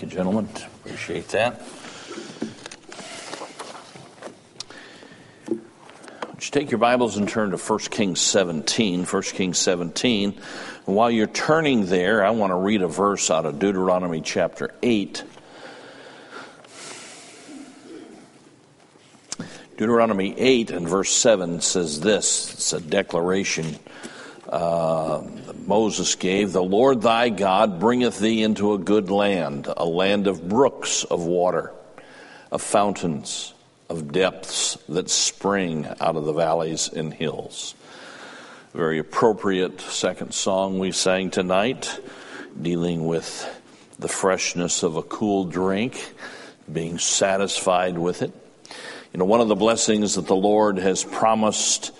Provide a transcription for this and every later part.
gentlemen. Appreciate that. Would you take your Bibles and turn to 1 Kings 17. 1 Kings 17. And while you're turning there, I want to read a verse out of Deuteronomy chapter 8. Deuteronomy 8 and verse 7 says this. It's a declaration Moses gave. The Lord thy God bringeth thee into a good land, a land of brooks of water, of fountains, of depths that spring out of the valleys and hills. Very appropriate second song we sang tonight, dealing with the freshness of a cool drink, being satisfied with it. You know, one of the blessings that the Lord has promised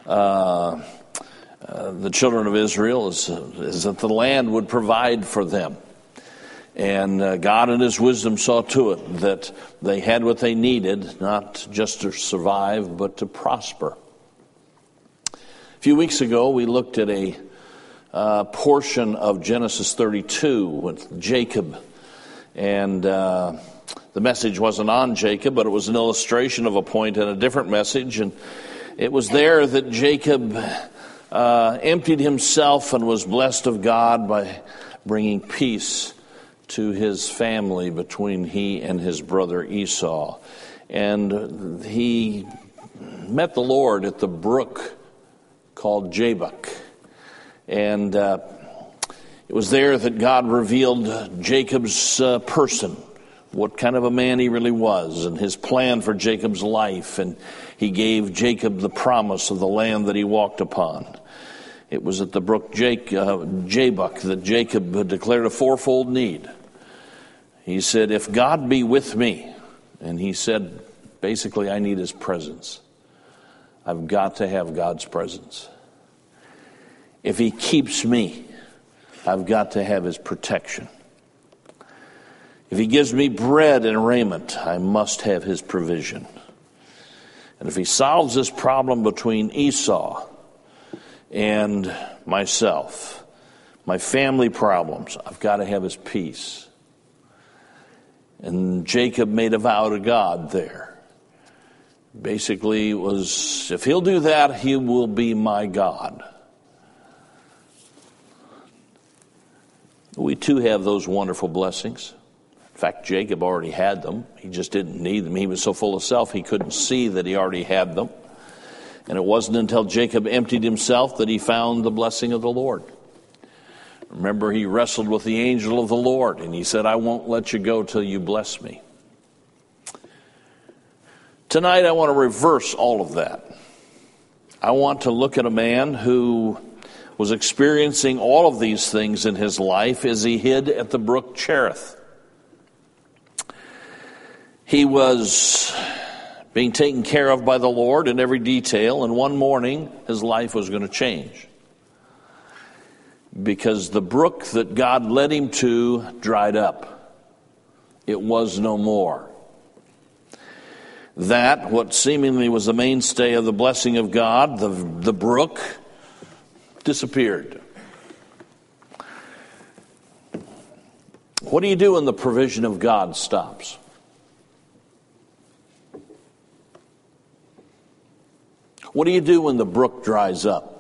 the children of Israel is that the land would provide for them. And God in His wisdom saw to it that they had what they needed, not just to survive, but to prosper. A few weeks ago, we looked at a portion of Genesis 32 with Jacob. And the message wasn't on Jacob, but it was an illustration of a point in a different message. And it was there that Jacob emptied himself and was blessed of God by bringing peace to his family between he and his brother Esau. And he met the Lord at the brook called Jabbok. And it was there that God revealed Jacob's person, what kind of a man he really was, and his plan for Jacob's life. And he gave Jacob the promise of the land that he walked upon. It was at the brook Jabbok that Jacob declared a fourfold need. He said, if God be with me, and he said, basically, I need His presence. I've got to have God's presence. If He keeps me, I've got to have His protection. If He gives me bread and raiment, I must have His provision. And if He solves this problem between Esau and myself, my family problems, I've got to have His peace. And Jacob made a vow to God there. Basically, it was, if He'll do that, He will be my God. We too have those wonderful blessings. In fact, Jacob already had them. He just didn't need them. He was so full of self, he couldn't see that he already had them. And it wasn't until Jacob emptied himself that he found the blessing of the Lord. Remember, he wrestled with the angel of the Lord, and he said, I won't let you go till you bless me. Tonight, I want to reverse all of that. I want to look at a man who was experiencing all of these things in his life as he hid at the brook Cherith. He was being taken care of by the Lord in every detail, and one morning his life was going to change. Because the brook that God led him to dried up. It was no more. That, what seemingly was the mainstay of the blessing of God, the brook, disappeared. What do you do when the provision of God stops? What do you do when the brook dries up?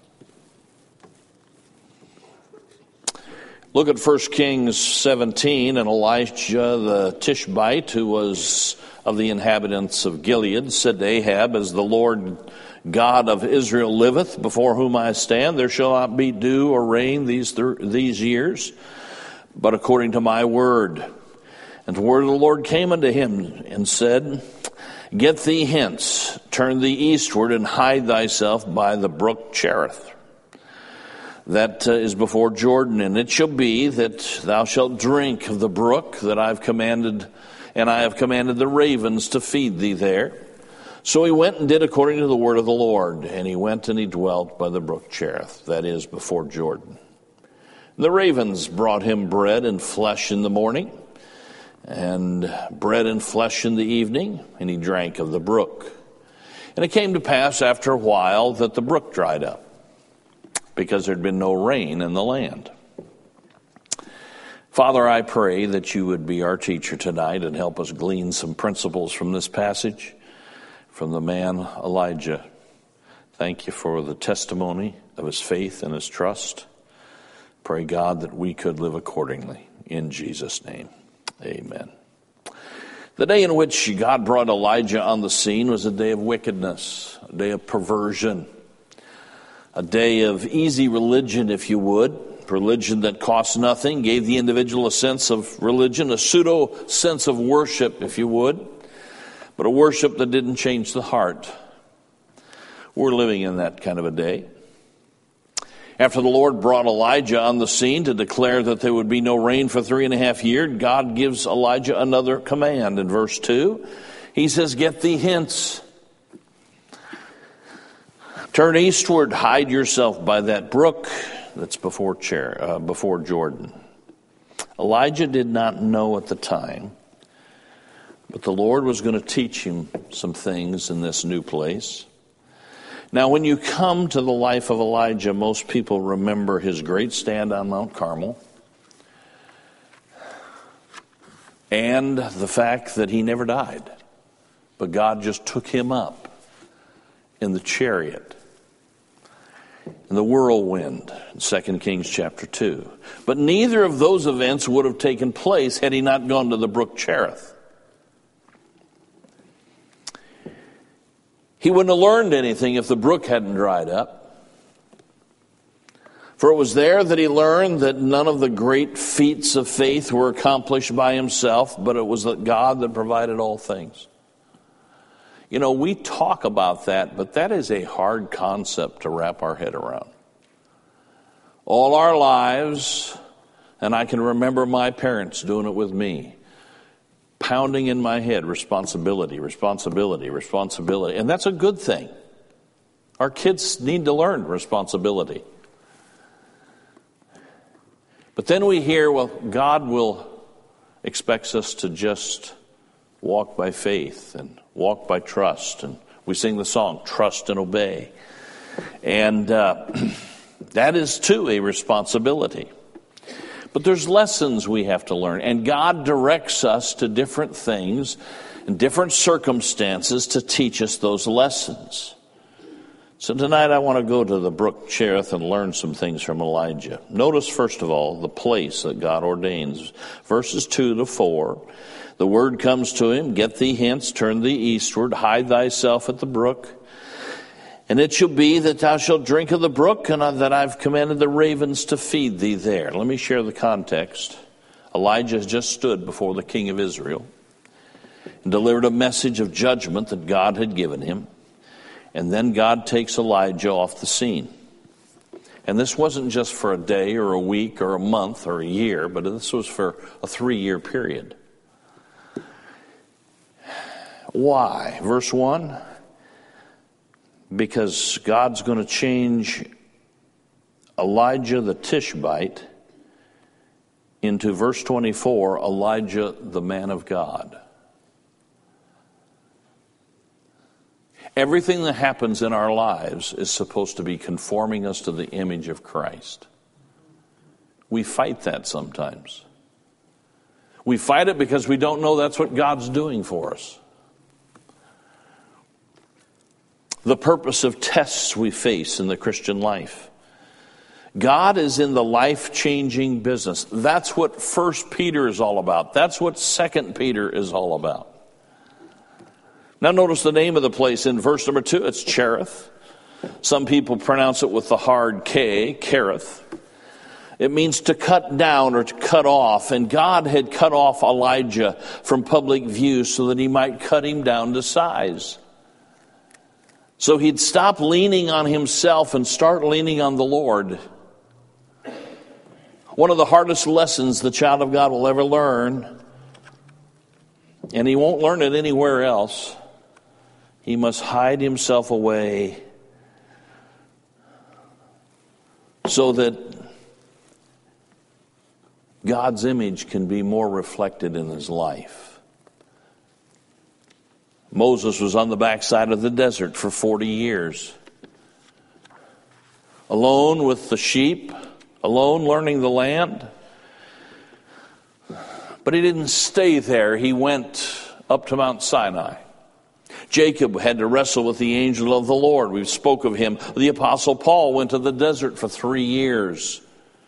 Look at 1 Kings 17, and Elijah the Tishbite, who was of the inhabitants of Gilead, said to Ahab, as the Lord God of Israel liveth, before whom I stand, there shall not be dew or rain these years, but according to my word. And the word of the Lord came unto him and said, get thee hence, turn thee eastward, and hide thyself by the brook Cherith. That is before Jordan, and it shall be that thou shalt drink of the brook that I've commanded, and I have commanded the ravens to feed thee there. So he went and did according to the word of the Lord, and he went and he dwelt by the brook Cherith, that is before Jordan. And the ravens brought him bread and flesh in the morning, and bread and flesh in the evening, and he drank of the brook. And it came to pass after a while that the brook dried up, because there had been no rain in the land. Father, I pray that you would be our teacher tonight and help us glean some principles from this passage, from the man Elijah. Thank you for the testimony of his faith and his trust. Pray, God, that we could live accordingly. In Jesus' name, amen. The day in which God brought Elijah on the scene was a day of wickedness, a day of perversion, a day of easy religion, if you would, religion that cost nothing, gave the individual a sense of religion, a pseudo sense of worship, if you would, but a worship that didn't change the heart. We're living in that kind of a day. After the Lord brought Elijah on the scene to declare that there would be no rain for 3.5 years, God gives Elijah another command. In verse 2, he says, "Get thee hence. Turn eastward, hide yourself by that brook that's before Jordan." Elijah did not know at the time, but the Lord was going to teach him some things in this new place. Now, when you come to the life of Elijah, most people remember his great stand on Mount Carmel and the fact that he never died, but God just took him up in the chariot, in the whirlwind, in 2 Kings chapter 2. But neither of those events would have taken place had he not gone to the brook Cherith. He wouldn't have learned anything if the brook hadn't dried up. For it was there that he learned that none of the great feats of faith were accomplished by himself, but it was God that provided all things. You know, we talk about that, but that is a hard concept to wrap our head around. All our lives, and I can remember my parents doing it with me, pounding in my head, responsibility, responsibility, responsibility. And that's a good thing. Our kids need to learn responsibility. But then we hear, well, God expects us to just walk by faith and walk by trust. And we sing the song, Trust and Obey. And that is too a responsibility. But there's lessons we have to learn, and God directs us to different things and different circumstances to teach us those lessons. So tonight I want to go to the brook Cherith and learn some things from Elijah. Notice, first of all, the place that God ordains. Verses 2 to 4, the word comes to him, "Get thee hence, turn thee eastward, hide thyself at the brook. And it shall be that thou shalt drink of the brook, and that I've commanded the ravens to feed thee there." Let me share the context. Elijah has just stood before the king of Israel and delivered a message of judgment that God had given him. And then God takes Elijah off the scene. And this wasn't just for a day or a week or a month or a year, but this was for a 3-year period. Why? Verse 1. Because God's going to change Elijah the Tishbite into, verse 24, Elijah the man of God. Everything that happens in our lives is supposed to be conforming us to the image of Christ. We fight that sometimes. We fight it because we don't know that's what God's doing for us. The purpose of tests we face in the Christian life. God is in the life-changing business. That's what 1 Peter is all about. That's what 2 Peter is all about. Now notice the name of the place in verse number 2. It's Cherith. Some people pronounce it with the hard K, Cherith. It means to cut down or to cut off. And God had cut off Elijah from public view so that he might cut him down to size. So he'd stop leaning on himself and start leaning on the Lord. One of the hardest lessons the child of God will ever learn, and he won't learn it anywhere else, he must hide himself away so that God's image can be more reflected in his life. Moses was on the backside of the desert for 40 years. Alone with the sheep, alone learning the land. But he didn't stay there. He went up to Mount Sinai. Jacob had to wrestle with the angel of the Lord. We spoke of him. The Apostle Paul went to the desert for 3 years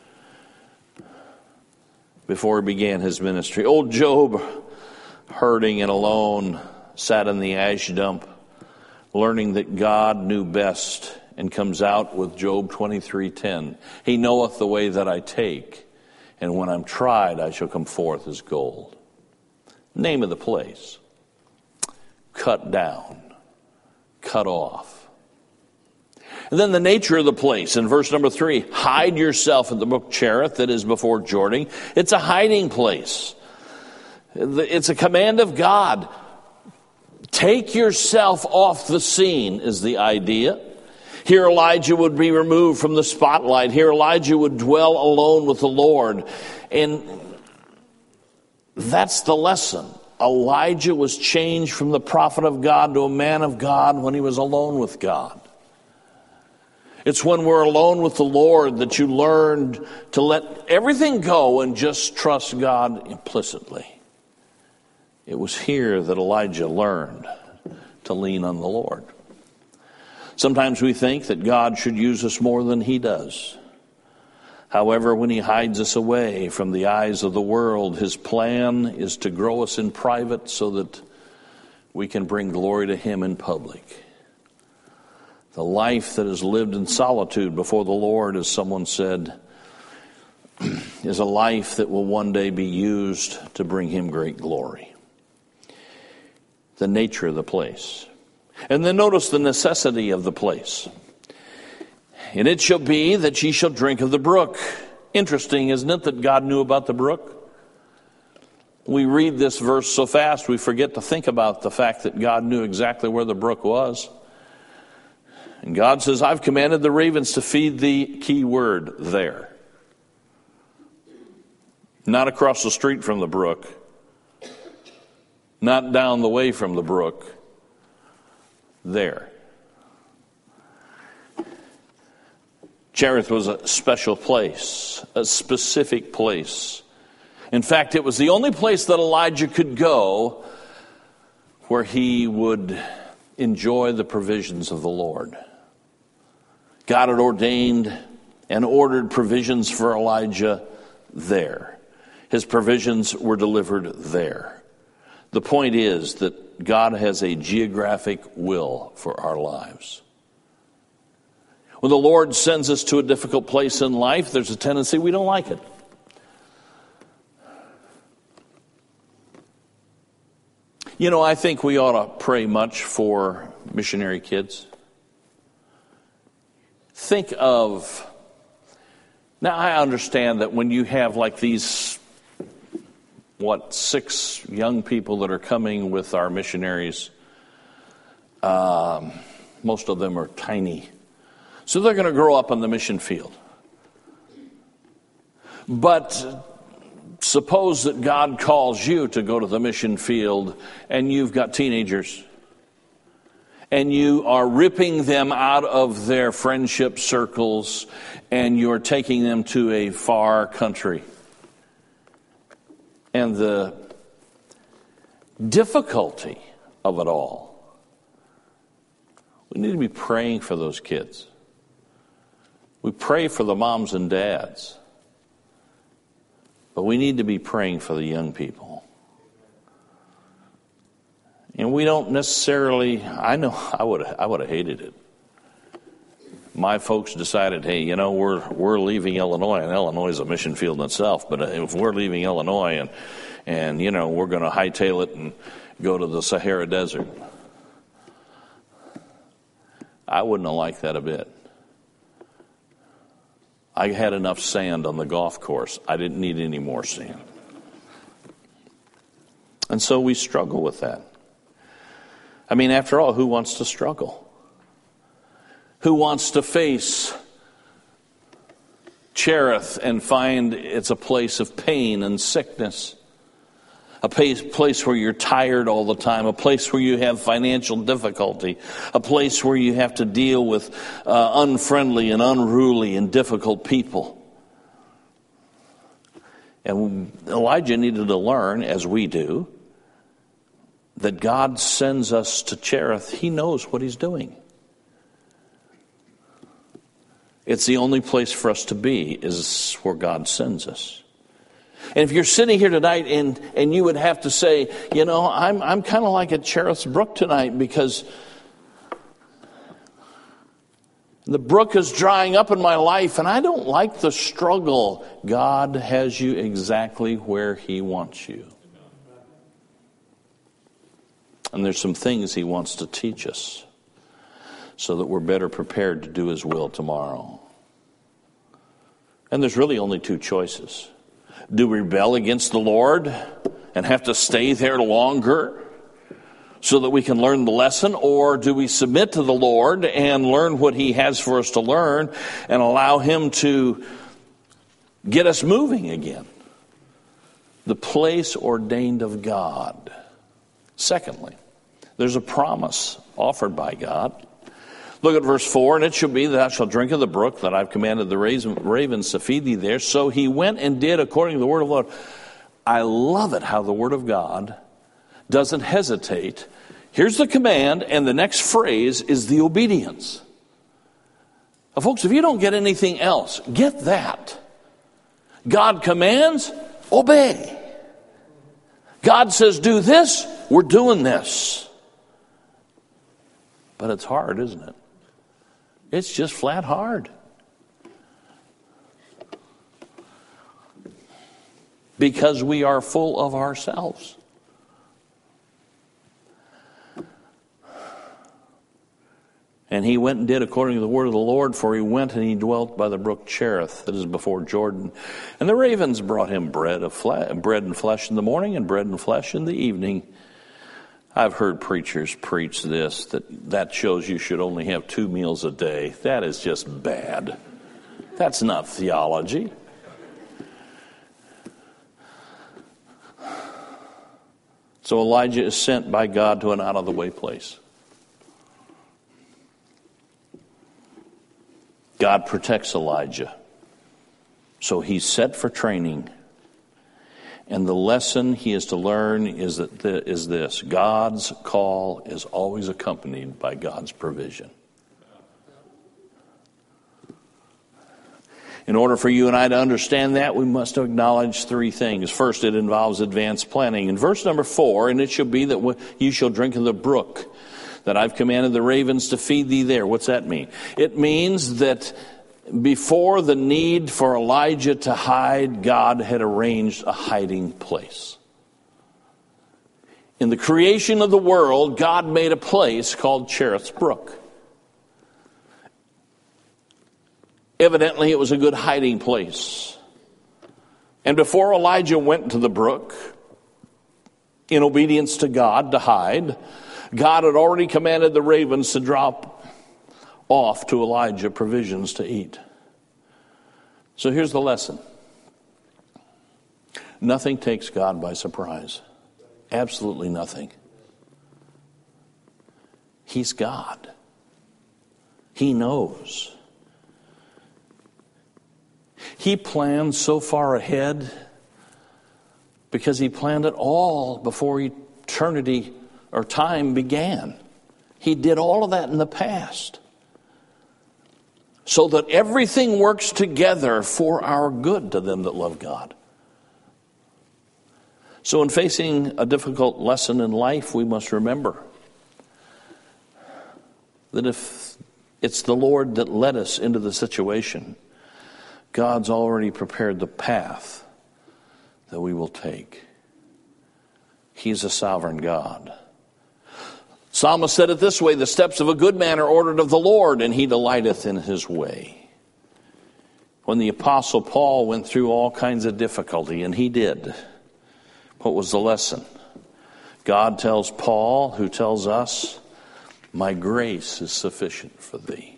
before he began his ministry. Old Job, hurting and alone, sat in the ash dump, learning that God knew best, and comes out with Job 23:10. He knoweth the way that I take, and when I'm tried, I shall come forth as gold. Name of the place: cut down, cut off. And then the nature of the place. In verse number 3, hide yourself at the brook Cherith that is before Jordan. It's a hiding place. It's a command of God. Take yourself off the scene is the idea. Here Elijah would be removed from the spotlight. Here Elijah would dwell alone with the Lord. And that's the lesson. Elijah was changed from the prophet of God to a man of God when he was alone with God. It's when we're alone with the Lord that you learn to let everything go and just trust God implicitly. It was here that Elijah learned to lean on the Lord. Sometimes we think that God should use us more than he does. However, when he hides us away from the eyes of the world, his plan is to grow us in private so that we can bring glory to him in public. The life that is lived in solitude before the Lord, as someone said, is a life that will one day be used to bring him great glory. The nature of the place. And then notice the necessity of the place. And it shall be that ye shall drink of the brook. Interesting, isn't it, that God knew about the brook? We read this verse so fast we forget to think about the fact that God knew exactly where the brook was. And God says, I've commanded the ravens to feed thee, key word, there. Not across the street from the brook. Not down the way from the brook. There. Cherith was a special place, a specific place. In fact, it was the only place that Elijah could go where he would enjoy the provisions of the Lord. God had ordained and ordered provisions for Elijah there. His provisions were delivered there. The point is that God has a geographic will for our lives. When the Lord sends us to a difficult place in life, there's a tendency we don't like it. You know, I think we ought to pray much for missionary kids. Think of, now I understand that when you have like these, 6 young people that are coming with our missionaries, most of them are tiny. So they're going to grow up on the mission field. But suppose that God calls you to go to the mission field and you've got teenagers and you are ripping them out of their friendship circles and you're taking them to a far country. And the difficulty of it all. We need to be praying for those kids. We pray for the moms and dads. But we need to be praying for the young people. And we don't necessarily, I know I would have hated it. My folks decided, hey, you know, we're leaving Illinois, and Illinois is a mission field in itself, but if we're leaving Illinois and you know, we're going to hightail it and go to the Sahara Desert, I wouldn't have liked that a bit. I had enough sand on the golf course. I didn't need any more sand. And so we struggle with that. I mean, after all, who wants to struggle? Who wants to face Cherith and find it's a place of pain and sickness? A place where you're tired all the time, a place where you have financial difficulty, a place where you have to deal with unfriendly and unruly and difficult people. And Elijah needed to learn, as we do, that God sends us to Cherith. He knows what he's doing. It's the only place for us to be, is where God sends us. And if you're sitting here tonight and you would have to say, I'm kind of like at Cherith Brook tonight, because the brook is drying up in my life and I don't like the struggle. God has you exactly where he wants you. And there's some things he wants to teach us so that we're better prepared to do his will tomorrow. And there's really only two choices. Do we rebel against the Lord and have to stay there longer so that we can learn the lesson? Or do we submit to the Lord and learn what he has for us to learn and allow him to get us moving again? The place ordained of God. Secondly, there's a promise offered by God. Look at verse 4. And it shall be that thou shalt drink of the brook that I've commanded the ravens to feed thee there. So he went and did according to the word of the Lord. I love it how the word of God doesn't hesitate. Here's the command, and the next phrase is the obedience. Now, folks, if you don't get anything else, get that. God commands, obey. God says, do this, we're doing this. But it's hard, isn't it? It's just flat hard. Because we are full of ourselves. And he went and did according to the word of the Lord, for he went and he dwelt by the brook Cherith, that is before Jordan. And the ravens brought him bread and flesh in the morning, and bread and flesh in the evening. I've heard preachers preach this, that shows you should only have 2 meals a day. That is just bad. That's not theology. So Elijah is sent by God to an out-of-the-way place. God protects Elijah. So he's set for training. And the lesson he is to learn is this. God's call is always accompanied by God's provision. In order for you and I to understand that, we must acknowledge 3 things. First, it involves advanced planning. In verse number 4, and it shall be that you shall drink of the brook, that I've commanded the ravens to feed thee there. What's that mean? It means that before the need for Elijah to hide, God had arranged a hiding place. In the creation of the world, God made a place called Cherith Brook. Evidently, it was a good hiding place. And before Elijah went to the brook, in obedience to God to hide, God had already commanded the ravens to drop off to Elijah provisions to eat. So here's the lesson. Nothing takes God by surprise. Absolutely nothing. He's God. He knows. He planned so far ahead because he planned it all before eternity or time began. He did all of that in the past. So that everything works together for our good to them that love God. So in facing a difficult lesson in life, we must remember that if it's the Lord that led us into the situation, God's already prepared the path that we will take. He's a sovereign God. Psalmist said it this way, the steps of a good man are ordered of the Lord, and he delighteth in his way. When the Apostle Paul went through all kinds of difficulty, and he did, what was the lesson? God tells Paul, who tells us, my grace is sufficient for thee.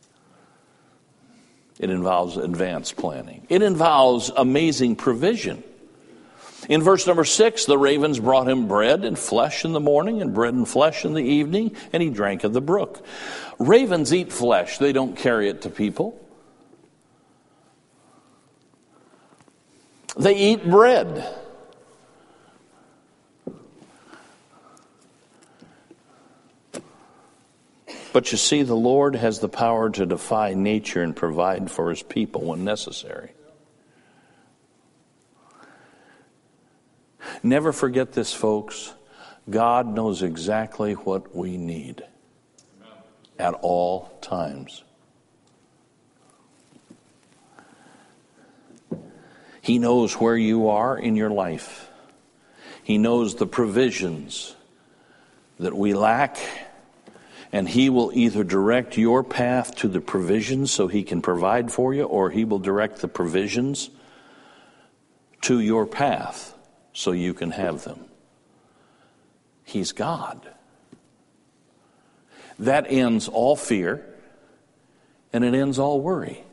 It involves advanced planning. It involves amazing provision. In verse number 6, the ravens brought him bread and flesh in the morning and bread and flesh in the evening, and he drank of the brook. Ravens eat flesh. They don't carry it to people. They eat bread. But you see, the Lord has the power to defy nature and provide for his people when necessary. Never forget this, folks. God knows exactly what we need at all times. He knows where you are in your life. He knows the provisions that we lack, and he will either direct your path to the provisions so he can provide for you, or he will direct the provisions to your path so you can have them. He's God. That ends all fear, and it ends all worry.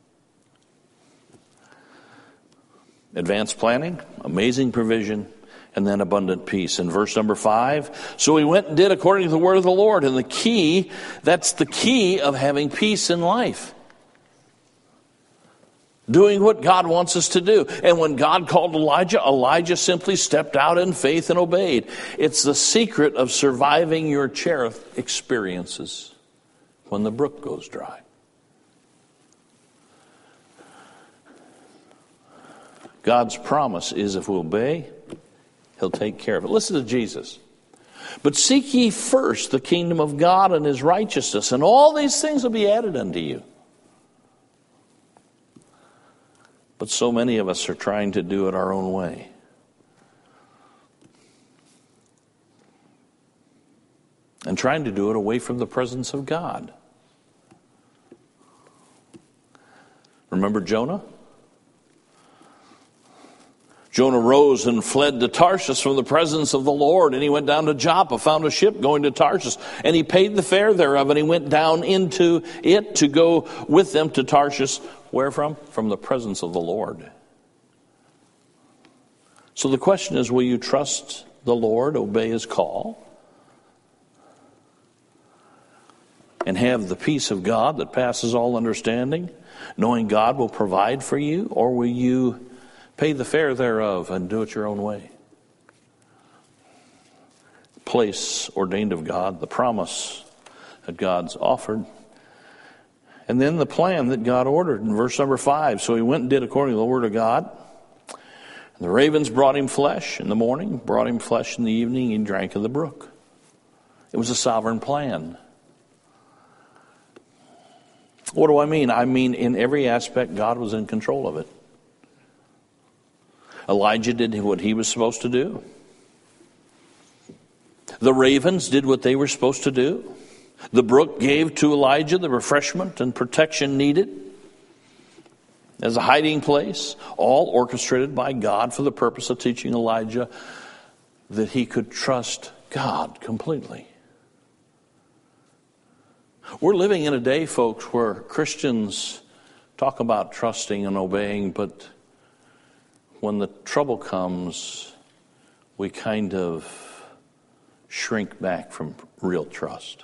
Advanced planning, amazing provision, and then abundant peace. In verse number 5, so we went and did according to the word of the Lord. And that's the key of having peace in life. Doing what God wants us to do. And when God called Elijah, Elijah simply stepped out in faith and obeyed. It's the secret of surviving your Cherith experiences when the brook goes dry. God's promise is if we obey, he'll take care of it. Listen to Jesus. But seek ye first the kingdom of God and his righteousness, and all these things will be added unto you. But so many of us are trying to do it our own way. And trying to do it away from the presence of God. Remember Jonah? Jonah rose and fled to Tarshish from the presence of the Lord, and he went down to Joppa, found a ship going to Tarshish, and he paid the fare thereof, and he went down into it to go with them to Tarshish. Where from? From the presence of the Lord. So the question is, will you trust the Lord, obey his call, and have the peace of God that passes all understanding, knowing God will provide for you, or will you pay the fare thereof and do it your own way? Place ordained of God, the promise that God's offered, and then the plan that God ordered in verse number 5. So he went and did according to the word of God. And the ravens brought him flesh in the morning, brought him flesh in the evening, he drank of the brook. It was a sovereign plan. What do I mean? I mean, in every aspect, God was in control of it. Elijah did what he was supposed to do. The ravens did what they were supposed to do. The brook gave to Elijah the refreshment and protection needed as a hiding place, all orchestrated by God for the purpose of teaching Elijah that he could trust God completely. We're living in a day, folks, where Christians talk about trusting and obeying, but when the trouble comes, we kind of shrink back from real trust.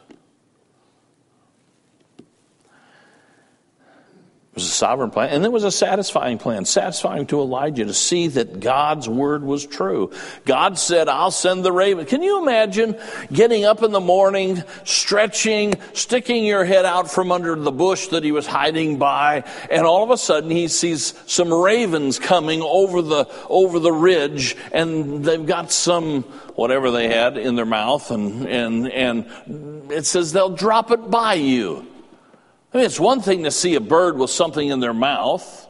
It was a sovereign plan, and it was a satisfying plan, satisfying to Elijah to see that God's word was true. God said, I'll send the raven. Can you imagine getting up in the morning, stretching, sticking your head out from under the bush that he was hiding by, and all of a sudden he sees some ravens coming over the ridge, and they've got some, whatever they had in their mouth, and it says they'll drop it by you. I mean, it's one thing to see a bird with something in their mouth.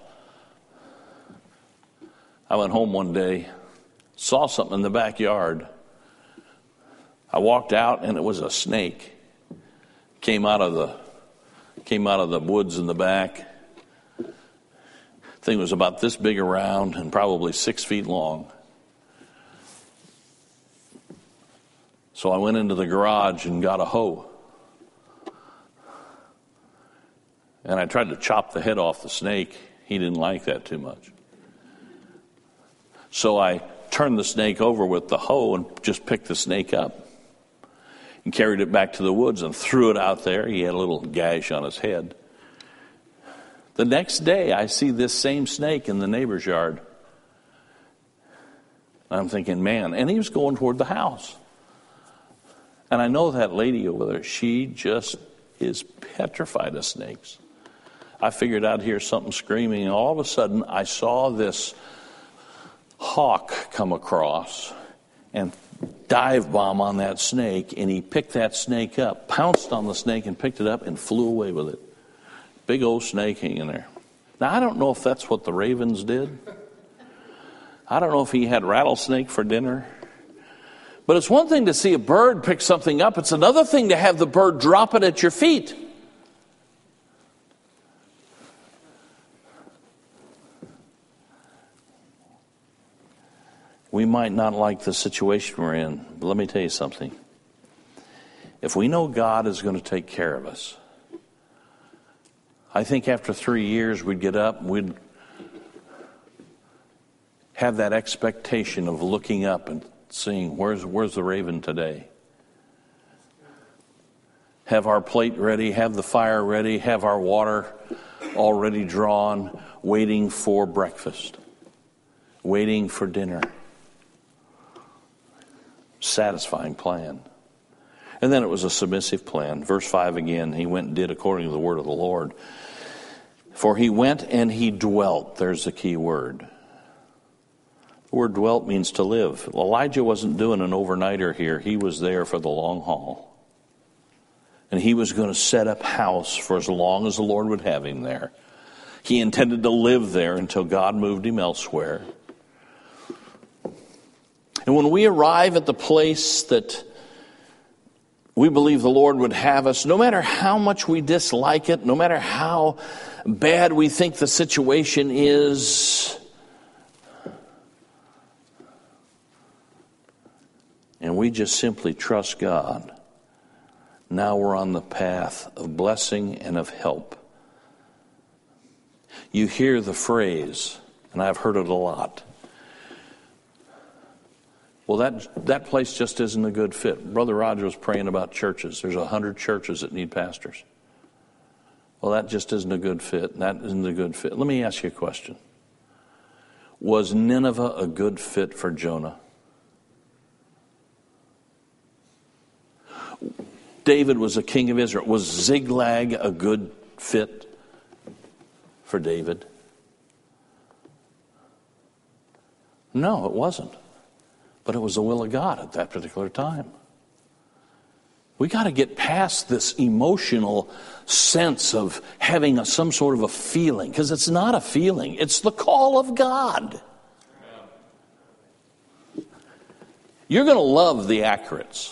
I went home one day, saw something in the backyard. I walked out, and it was a snake. Came out of the woods in the back. The thing was about this big around and probably 6 feet long. So I went into the garage and got a hoe. And I tried to chop the head off the snake. He didn't like that too much. So I turned the snake over with the hoe and just picked the snake up and carried it back to the woods and threw it out there. He had a little gash on his head. The next day, I see this same snake in the neighbor's yard. I'm thinking, man, and he was going toward the house. And I know that lady over there, she just is petrified of snakes. I figured I'd hear something screaming, and all of a sudden I saw this hawk come across and dive bomb on that snake, and he picked that snake up, pounced on the snake and picked it up and flew away with it. Big old snake hanging there. Now, I don't know if that's what the ravens did. I don't know if he had rattlesnake for dinner. But it's one thing to see a bird pick something up. It's another thing to have the bird drop it at your feet. We might not like the situation we're in, but let me tell you something. If we know God is going to take care of us, I think after 3 years we'd get up and we'd have that expectation of looking up and seeing, where's the raven today? Have our plate ready, have the fire ready, have our water already drawn, waiting for breakfast, waiting for dinner. Satisfying plan. And then it was a submissive plan. Verse 5 again, he went and did according to the word of the Lord. For he went and he dwelt. There's the key word. The word dwelt means to live. Elijah wasn't doing an overnighter here. He was there for the long haul. And he was going to set up house for as long as the Lord would have him there. He intended to live there until God moved him elsewhere. And when we arrive at the place that we believe the Lord would have us, no matter how much we dislike it, no matter how bad we think the situation is, and we just simply trust God, now we're on the path of blessing and of help. You hear the phrase, and I've heard it a lot, well, that place just isn't a good fit. Brother Roger was praying about churches. There's 100 churches that need pastors. Well, that just isn't a good fit. That isn't a good fit. Let me ask you a question. Was Nineveh a good fit for Jonah? David was a king of Israel. Was Ziklag a good fit for David? No, it wasn't. But it was the will of God at that particular time. We got to get past this emotional sense of having some sort of a feeling, because it's not a feeling. It's the call of God. You're going to love the Accurates.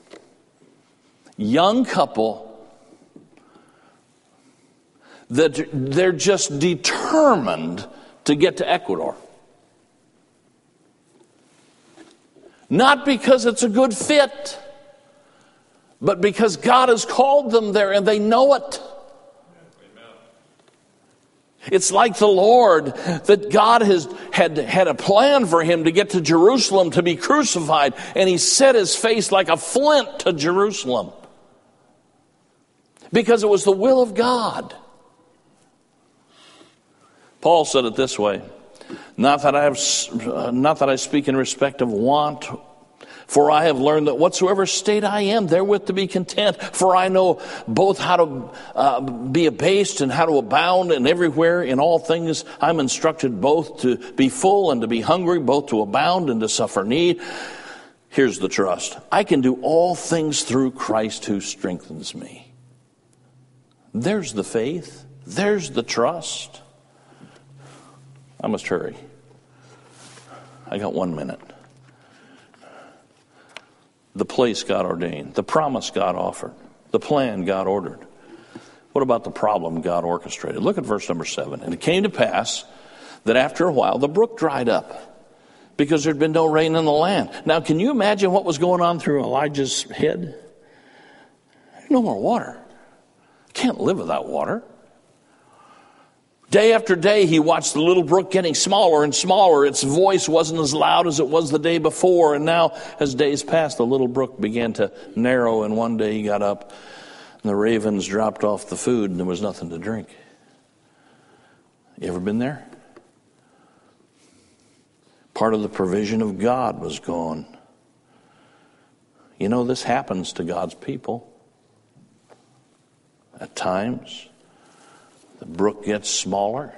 Young couple that they're just determined to get to Ecuador. Not because it's a good fit, but because God has called them there and they know it. It's like the Lord, that God had a plan for him to get to Jerusalem to be crucified, and he set his face like a flint to Jerusalem. Because it was the will of God. Paul said it this way, not that I speak in respect of want, for I have learned that whatsoever state I am, therewith to be content. For I know both how to be abased and how to abound, and everywhere in all things I'm instructed both to be full and to be hungry, both to abound and to suffer need. Here's the trust. I can do all things through Christ who strengthens me. There's the faith. There's the trust. I must hurry. I got 1 minute. The place God ordained, the promise God offered, the plan God ordered. What about the problem God orchestrated? Look at verse number 7. And it came to pass that after a while the brook dried up because there'd been no rain in the land. Now, can you imagine what was going on through Elijah's head? There's no more water. Can't live without water. Day after day, he watched the little brook getting smaller and smaller. Its voice wasn't as loud as it was the day before. And now, as days passed, the little brook began to narrow. And one day he got up, and the ravens dropped off the food, and there was nothing to drink. You ever been there? Part of the provision of God was gone. You know, this happens to God's people. At times, the brook gets smaller.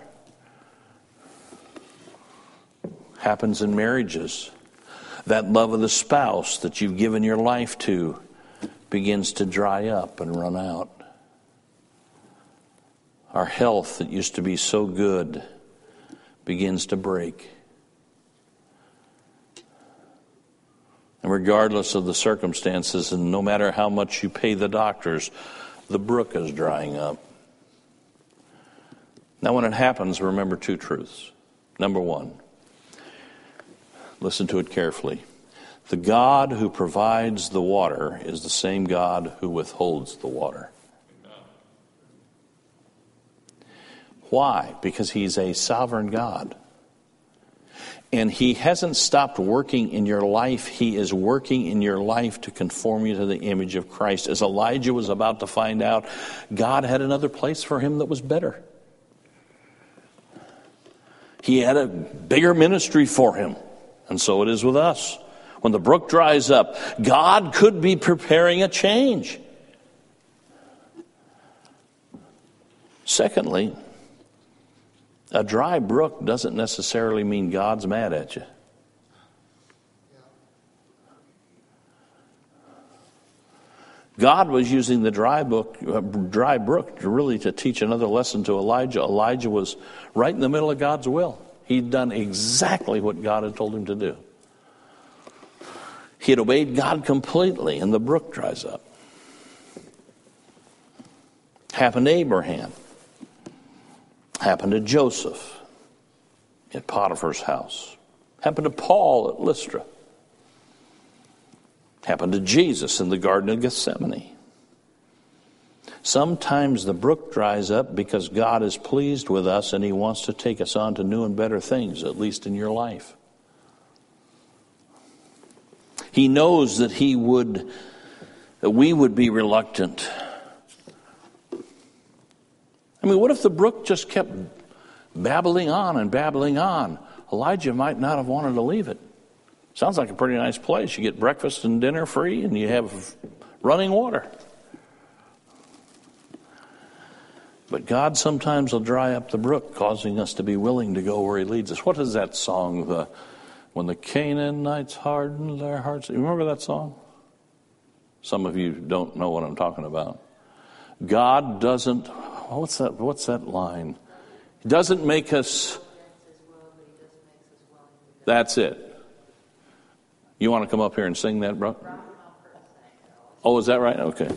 Happens in marriages. That love of the spouse that you've given your life to begins to dry up and run out. Our health that used to be so good begins to break. And regardless of the circumstances, and no matter how much you pay the doctors, the brook is drying up. Now when it happens, remember two truths. Number one, listen to it carefully. The God who provides the water is the same God who withholds the water. Why? Because he's a sovereign God. And he hasn't stopped working in your life. He is working in your life to conform you to the image of Christ. As Elijah was about to find out, God had another place for him that was better. He had a bigger ministry for him. And so it is with us. When the brook dries up, God could be preparing a change. Secondly, a dry brook doesn't necessarily mean God's mad at you. God was using the dry brook to teach another lesson to Elijah. Elijah was right in the middle of God's will. He'd done exactly what God had told him to do. He had obeyed God completely, and the brook dries up. Happened to Abraham. Happened to Joseph at Potiphar's house. Happened to Paul at Lystra. Happened to Jesus in the Garden of Gethsemane. Sometimes the brook dries up because God is pleased with us and he wants to take us on to new and better things, at least in your life. He knows that we would be reluctant. I mean, what if the brook just kept babbling on and babbling on? Elijah might not have wanted to leave it. Sounds like a pretty nice place. You get breakfast and dinner free and you have running water. But God sometimes will dry up the brook, causing us to be willing to go where he leads us. What is that song? When the Canaanites hardened their hearts. You remember that song? Some of you don't know what I'm talking about. God doesn't, what's that line? He doesn't make us, that's it. You want to come up here and sing that, bro? Oh, is that right? Okay.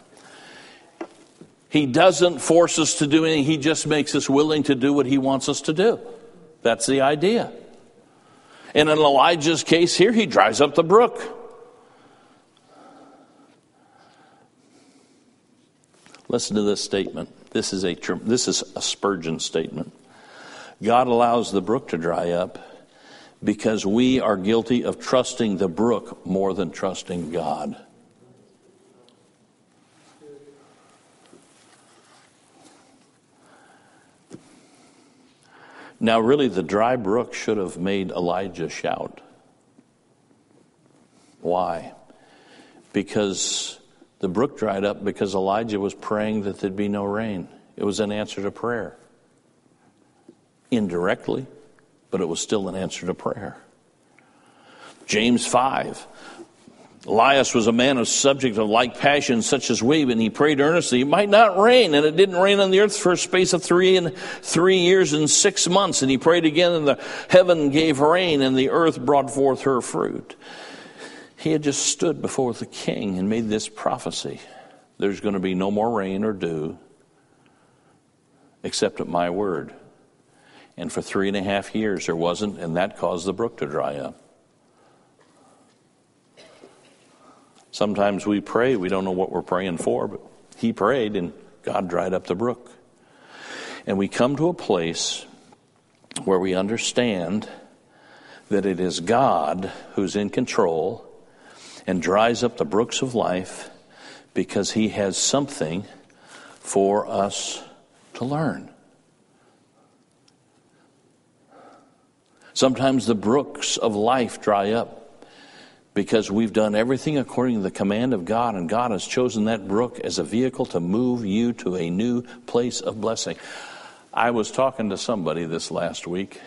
He doesn't force us to do anything. He just makes us willing to do what he wants us to do. That's the idea. And in Elijah's case here, he dries up the brook. Listen to this statement. This is a Spurgeon statement. God allows the brook to dry up because we are guilty of trusting the brook more than trusting God. Now, really, the dry brook should have made Elijah shout. Why? Because the brook dried up because Elijah was praying that there'd be no rain. It was an answer to prayer. Indirectly, but it was still an answer to prayer. James 5. Elias was a man of subject of like passion such as we, and he prayed earnestly it might not rain, and it didn't rain on the earth for a space of 3 years and 6 months. And he prayed again, and the heaven gave rain, and the earth brought forth her fruit. He had just stood before the king and made this prophecy. There's going to be no more rain or dew except at my word. And for 3.5 years there wasn't, and that caused the brook to dry up. Sometimes we pray, we don't know what we're praying for, but he prayed and God dried up the brook. And we come to a place where we understand that it is God who's in control and dries up the brooks of life because he has something for us to learn. Sometimes the brooks of life dry up because we've done everything according to the command of God, and God has chosen that brook as a vehicle to move you to a new place of blessing. I was talking to somebody this last week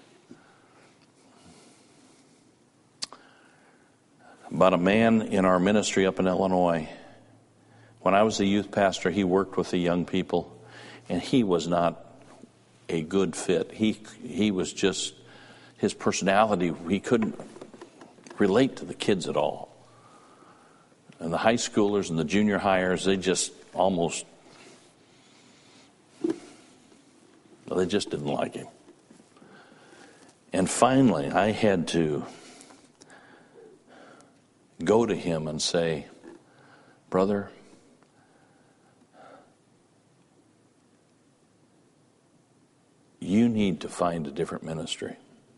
about a man in our ministry up in Illinois. When I was the youth pastor, he worked with the young people, and he was not a good fit. He was just, his personality, he couldn't relate to the kids at all. And the high schoolers and the junior hires, they just didn't like him. And finally, I had to go to him and say, brother, you need to find a different ministry.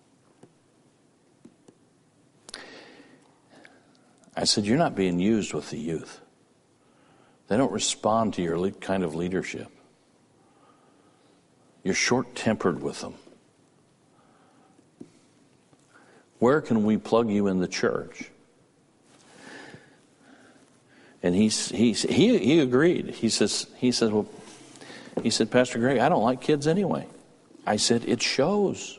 I said, you're not being used with the youth. They don't respond to your kind of leadership. You're short-tempered with them. Where can we plug you in the church? And he agreed. He said, Pastor Greg, I don't like kids anyway. I said, it shows.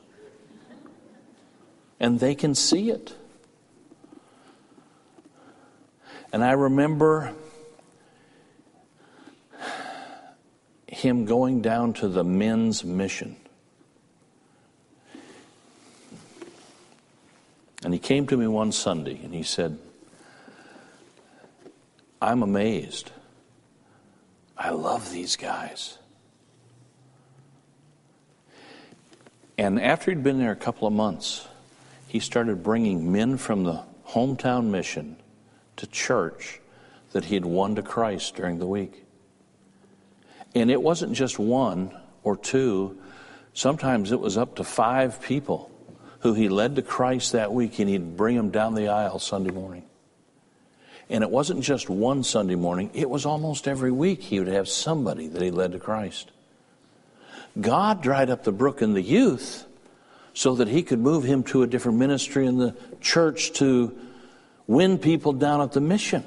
And they can see it. And I remember him going down to the men's mission. And he came to me one Sunday and he said, I'm amazed. I love these guys. And after he'd been there a couple of months, he started bringing men from the hometown mission to church that he had won to Christ during the week. And it wasn't just one or two. Sometimes it was up to 5 people who he led to Christ that week, and he'd bring them down the aisle Sunday morning. And it wasn't just one Sunday morning. It was almost every week he would have somebody that he led to Christ. God dried up the brook in the youth so that he could move him to a different ministry in the church to win people down at the mission.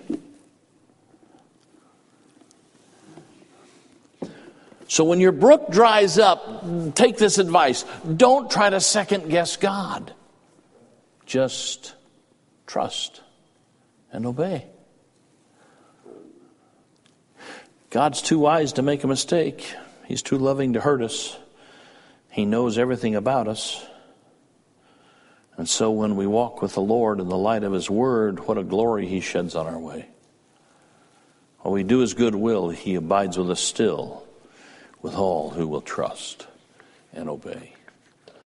So when your brook dries up, take this advice. Don't try to second guess God. Just trust and obey. God's too wise to make a mistake. He's too loving to hurt us. He knows everything about us. And so when we walk with the Lord in the light of His Word, what a glory He sheds on our way. While we do His good will, He abides with us still, with all who will trust and obey.